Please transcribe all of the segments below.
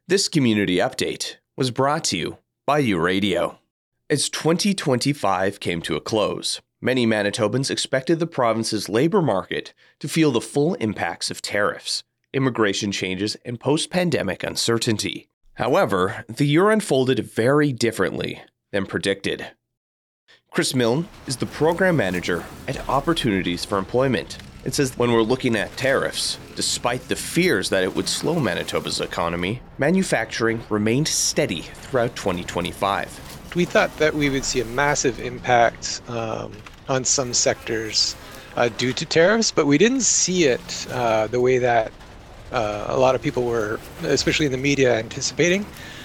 This community update was brought to you by U-Radio. As 2025 came to a close, many Manitobans expected the province's labor market to feel the full impacts of tariffs, immigration changes, and post-pandemic uncertainty. However, the year unfolded very differently than predicted. Chris Milne is the program manager at Opportunities for Employment and says when we're looking at tariffs, despite the fears that it would slow Manitoba's economy, manufacturing remained steady throughout 2025. We thought that we would see a massive impact on some sectors due to tariffs, but we didn't see it the way that a lot of people were, especially in the media, anticipating.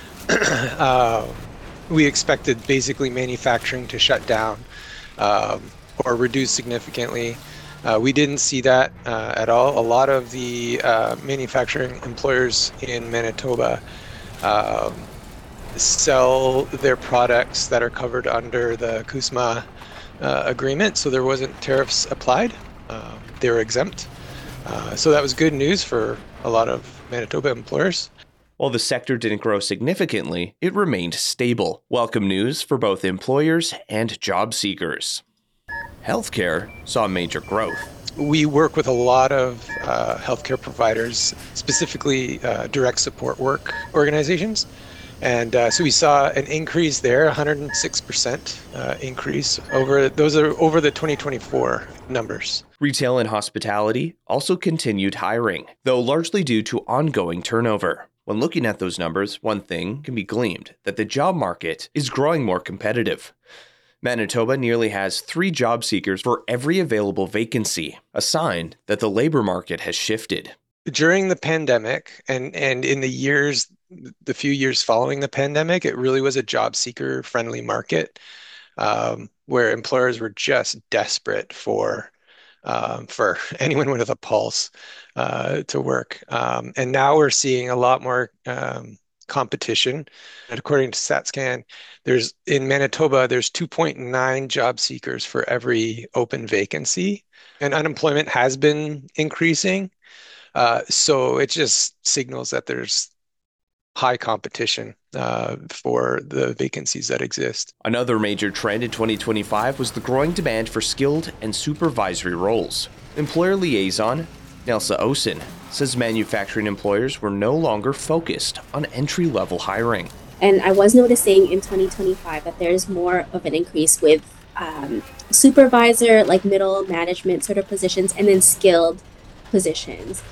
We expected basically manufacturing to shut down or reduce significantly. We didn't see that at all. A lot of the manufacturing employers in Manitoba sell their products that are covered under the CUSMA agreement, so there wasn't tariffs applied. They were exempt. So that was good news for a lot of Manitoba employers. While the sector didn't grow significantly, it remained stable. Welcome news for both employers and job seekers. Healthcare saw major growth. We work with a lot of healthcare providers, specifically direct support work organizations. And so we saw an increase there, 106% increase over the 2024 numbers. Retail and hospitality also continued hiring, though largely due to ongoing turnover. When looking at those numbers, one thing can be gleaned, that the job market is growing more competitive. Manitoba nearly has 3 job seekers for every available vacancy, a sign that the labor market has shifted. During the pandemic and in the few years following the pandemic, it really was a job seeker friendly market where employers were just desperate for anyone with a pulse to work. And now we're seeing a lot more competition. And according to StatsCan, in Manitoba, there's 2.9 job seekers for every open vacancy. And unemployment has been increasing. So it just signals that there's high competition for the vacancies that exist. Another major trend in 2025 was the growing demand for skilled and supervisory roles. Employer liaison Nelsa Osen says manufacturing employers were no longer focused on entry-level hiring. And I was noticing in 2025 that there's more of an increase with supervisor, like middle management sort of positions, and then skilled positions.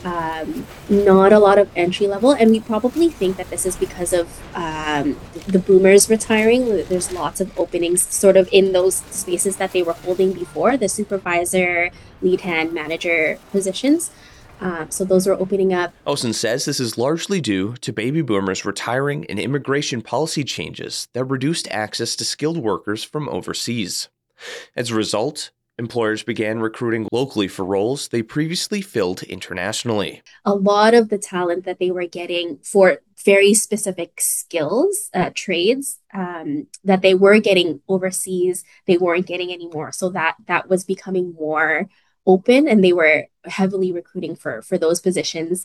Not a lot of entry level, and we probably think that this is because of the boomers retiring. There's lots of openings sort of in those spaces that they were holding before, the supervisor, lead hand, manager positions. So those are opening up. Osen says this is largely due to baby boomers retiring and immigration policy changes that reduced access to skilled workers from overseas. As a result, employers began recruiting locally for roles they previously filled internationally. A lot of the talent that they were getting for very specific skills, trades, that they were getting overseas, they weren't getting anymore. So that was becoming more open, and they were heavily recruiting for those positions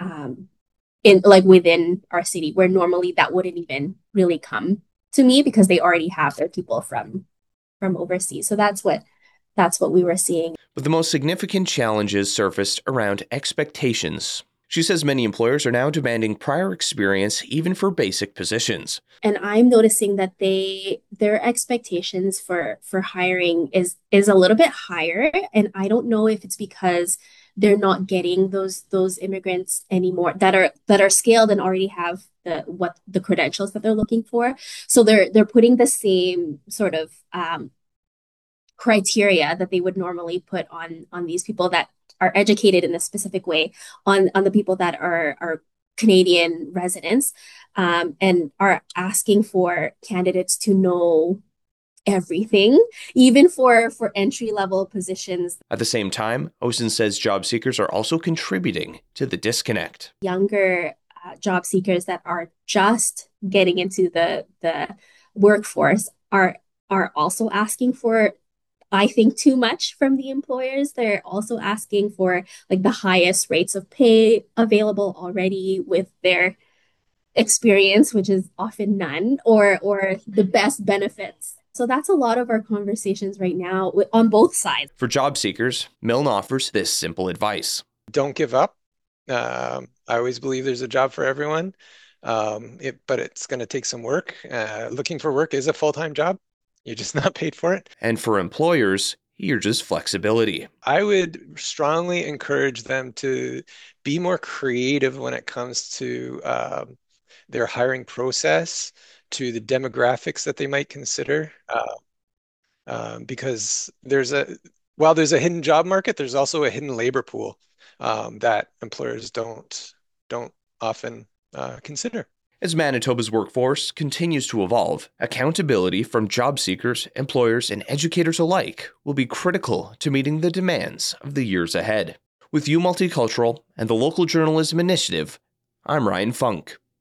within our city, where normally that wouldn't even really come to me because they already have their people from overseas. So that's what we were seeing. But the most significant challenges surfaced around expectations. She says many employers are now demanding prior experience even for basic positions. And I'm noticing that their expectations for hiring is a little bit higher. And I don't know if it's because they're not getting those immigrants anymore that are skilled and already have the credentials that they're looking for. So they're putting the same sort of criteria that they would normally put on these people that are educated in a specific way on the people that are Canadian residents, and are asking for candidates to know everything, even for entry-level positions. At the same time, Osen says job seekers are also contributing to the disconnect. Younger job seekers that are just getting into the workforce are also asking for, I think, too much from the employers. They're also asking for like the highest rates of pay available already with their experience, which is often none, or the best benefits. So that's a lot of our conversations right now on both sides. For job seekers, Milne offers this simple advice. Don't give up. I always believe there's a job for everyone, but it's going to take some work. Looking for work is a full-time job. You're just not paid for it. And for employers, here's just flexibility. I would strongly encourage them to be more creative when it comes to their hiring process, to the demographics that they might consider, because while there's a hidden job market, there's also a hidden labor pool that employers don't often consider. As Manitoba's workforce continues to evolve, accountability from job seekers, employers, and educators alike will be critical to meeting the demands of the years ahead. With U Multicultural and the Local Journalism Initiative, I'm Ryan Funk.